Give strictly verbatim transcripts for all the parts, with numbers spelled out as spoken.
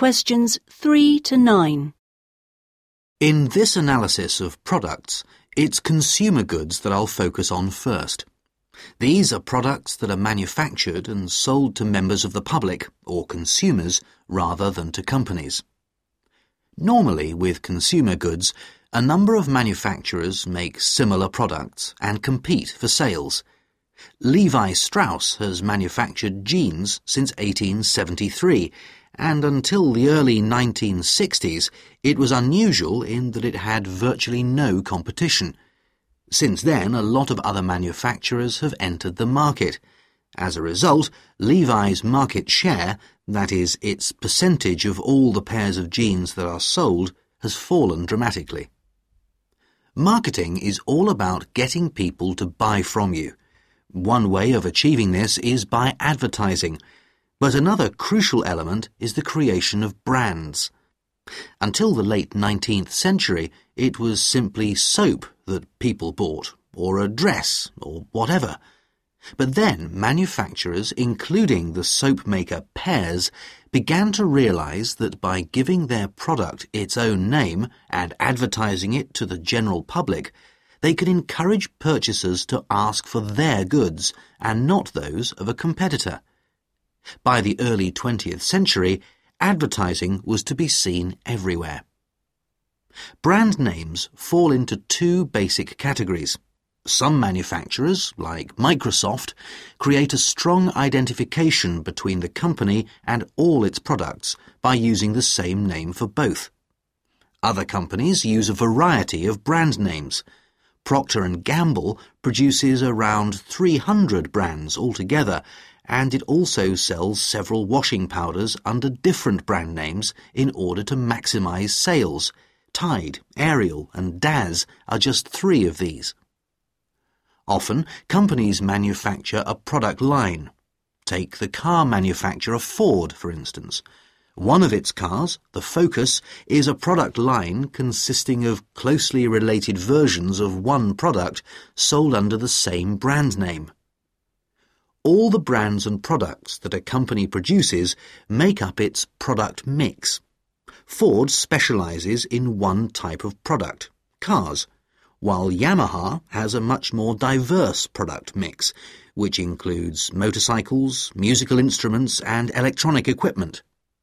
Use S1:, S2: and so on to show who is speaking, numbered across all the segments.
S1: Questions three to nine.
S2: In this analysis of products, it's consumer goods that I'll focus on first. These are products that are manufactured and sold to members of the public, or consumers, rather than to companies. Normally, with consumer goods, a number of manufacturers make similar products and compete for sales. Levi Strauss has manufactured jeans since eighteen seventy-three, and until the early nineteen sixties, it was unusual in that it had virtually no competition. Since then, a lot of other manufacturers have entered the market. As a result, Levi's market share, that is, its percentage of all the pairs of jeans that are sold, has fallen dramatically. Marketing is all about getting people to buy from you. One way of achieving this is by advertising, but another crucial element is the creation of brands. Until the late nineteenth century, it was simply soap that people bought, or a dress, or whatever. But then manufacturers, including the soap maker Pears, began to realize that by giving their product its own name and advertising it to the general public, they could encourage purchasers to ask for their goods and not those of a competitor. By the early twentieth century, advertising was to be seen everywhere. Brand names fall into two basic categories. Some manufacturers, like Microsoft, create a strong identification between the company and all its products by using the same name for both. Other companies use a variety of brand names. Procter and Gamble produces around three hundred brands altogether, and it also sells several washing powders under different brand names in order to maximize sales. Tide, Ariel, and Daz are just three of these. Often, companies manufacture a product line. Take the car manufacturer Ford, for instance. One of its cars, the Focus, is a product line consisting of closely related versions of one product sold under the same brand name. All the brands and products that a company produces make up its product mix. Ford specializes in one type of product, cars, while Yamaha has a much more diverse product mix, which includes motorcycles, musical instruments, and electronic equipment.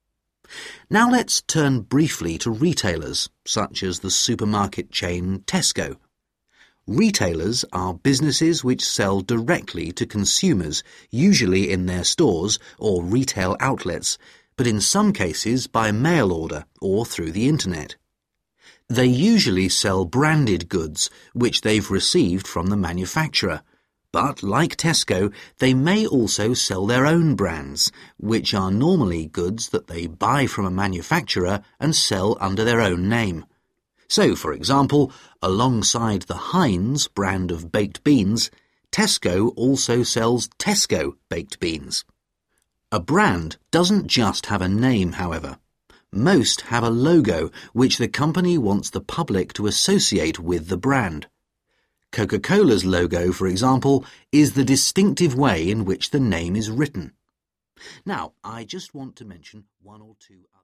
S2: Now let's turn briefly to retailers, such as the supermarket chain Tesco. Retailers are businesses which sell directly to consumers, usually in their stores or retail outlets, but in some cases by mail order or through the internet. They usually sell branded goods, which they've received from the manufacturer. But, like Tesco, they may also sell their own brands, which are normally goods that they buy from a manufacturer and sell under their own name. So, for example, alongside the Heinz brand of baked beans, Tesco also sells Tesco baked beans. A brand doesn't just have a name, however. Most have a logo which the company wants the public to associate with the brand. Coca-Cola's logo, for example, is the distinctive way in which the name is written. Now, I just want to mention one or two other